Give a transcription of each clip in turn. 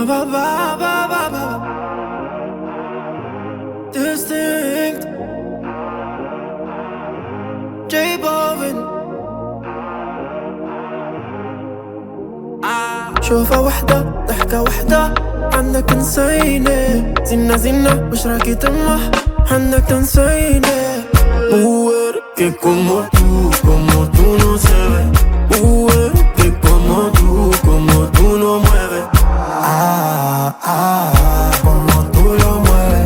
ba, ba, ba, ba, ba. Distinct J Balvin. شوفة وحدة ضحكة وحدة عنك تنسيني زينة زينة مش راكي تمح عنك تنسيني. Mujer que como tú no se ve. Mujer que como tú lo mueves. Como tú lo mueves.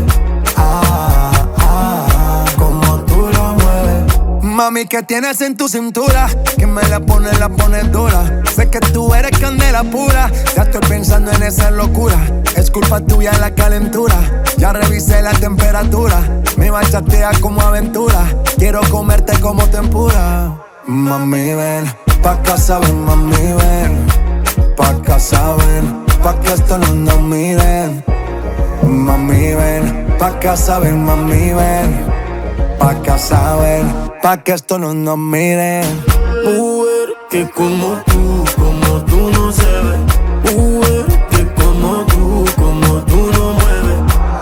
Como tú lo mueves. Mami, ¿qué tienes en tu cintura? Que me la pones dura. Sé que tú eres candela pura. Ya estoy pensando en esa locura. Es culpa tuya la calentura. Ya revisé la temperatura. Me bachatea como aventura. Quiero comerte como tempura. Mami, ven, pa' casa ven, mami, ven. Pa' casa ven, pa' que esto no nos miren. Mami, ven, pa' casa ven, mami, ven. Pa' casa ven, pa' que esto no nos miren. Mujer que como tú no se ve. Mujer que como tú lo mueves.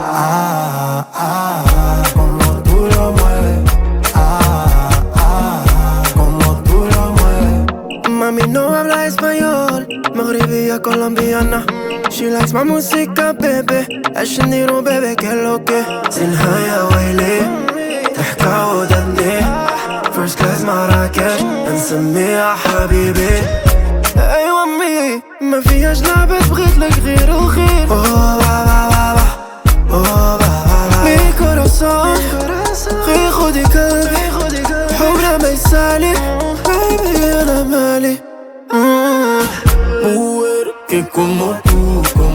Como tú lo mueves. Como tú lo mueves. Mami no habla español, maghrebia colombiana. She likes my música, baby. عشان bebé, que lo que زينها يا ويلي ضحكة ودندي. First class مراكش نسميها حبيبي. أيوة أمي ما فيهاش لعبة بغيت لك غير الخير. أوه بابا بابا أوه بابا بابا مي كوراسون غير خدي قلبي حولها ما يسالي. بيبي أنا مالي. Mujer que como tú